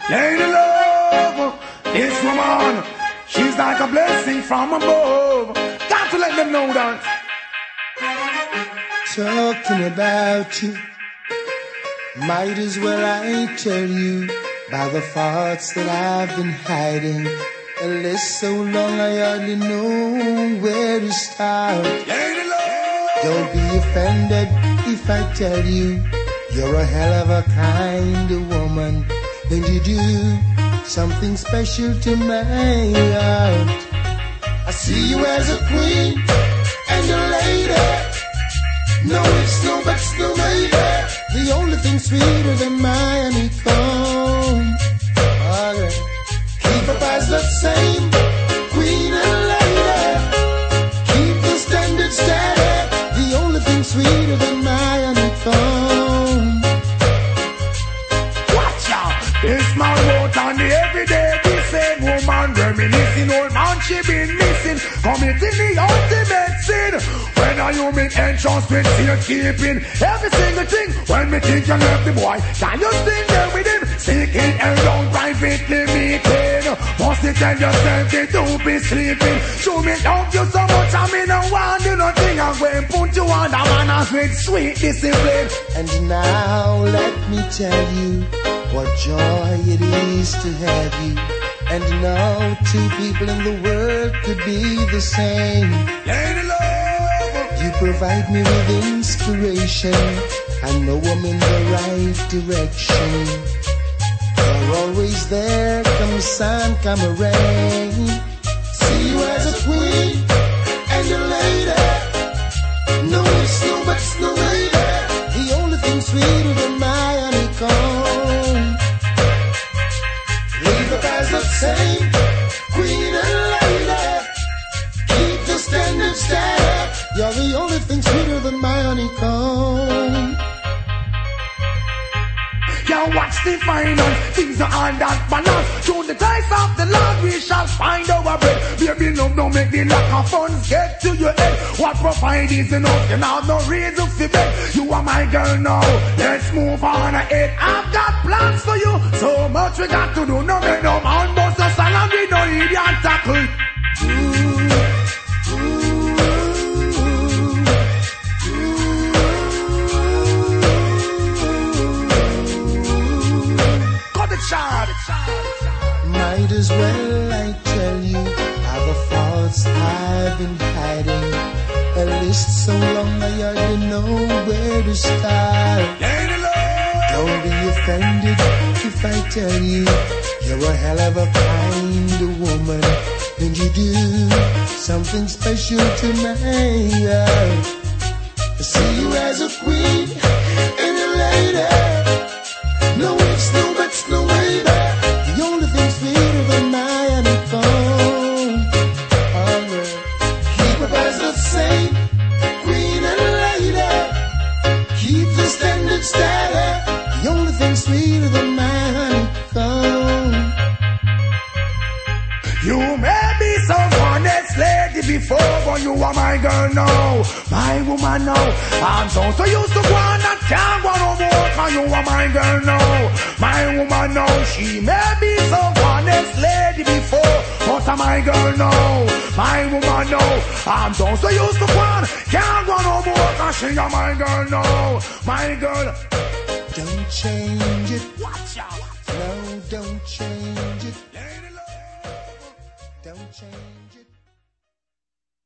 Lady love, this woman, she's like a blessing from above. Got to let them know that. Talking about you, might as well I tell you about the thoughts that I've been hiding. A list so long I hardly know where to start. Lady love, don't be offended if I tell you you're a hell of a kind of woman, and you do something special to my heart. I see you as a queen and a lady. No ifs, no buts, no maybe. The only thing sweeter than my honeycomb. Keep up as the same, queen and lady. Keep the standard steady. The only thing sweeter than my honeycomb. watch out. This man wrote on the everyday. The same woman reminiscing. Old man she been missing. Committing the ultimate sin. When are you make entrance with safekeeping? Every single thing. When me think you left the boy, can you still there with him? Seeking around privately meeting. Must you tell yourself you don't be sleeping? Show me love you so much I me no want do nothing. I'm going to put you on the manners with sweet discipline. And now let me tell you what joy it is to have you. And no two people in the world could be the same. Lady love, you provide me with inspiration. I know I'm in the right direction. You're always there, come sun, come rain. See you as a queen and a lady. No ifs, no buts, no maybe. The only thing sweeter than my honeycomb. Leave up as the same, queen and lady. Keep the standard steady. You're the only thing sweeter than my honeycomb. Can't watch the finance, things are all that balance. Through the ties of the Lord we shall find our bread. Baby love don't make the lack of funds get to your head. What provide is enough, you have no reason to beg. You are my girl now, let's move on ahead. I've got plans for you, so much we got to do. No make no man bust us and we no idiot tackle. Might as well I tell you all the thoughts I've been hiding. A list so long I hardly know where to start. Don't be offended if I tell you you're a hell of a kind of woman, and you do something special to my heart. I see you as a queen and a lady. No ifs, no buts, no maybe. The only thing sweeter than my honeycomb. Keep up as the same, queen and lady. Keep the standard steady. The only thing sweeter than my honeycomb. You may be some honest lady before, but you are my girl now, my woman now. I'm so used to go on that can't go no more, cause you are my girl now, my woman now. She may be some honest lady before, but I'm my girl now, my woman now. I'm so used to go on, can't go no more, cause she are my girl now, my girl. Don't change it. Watch out. No, don't change it. Don't change it.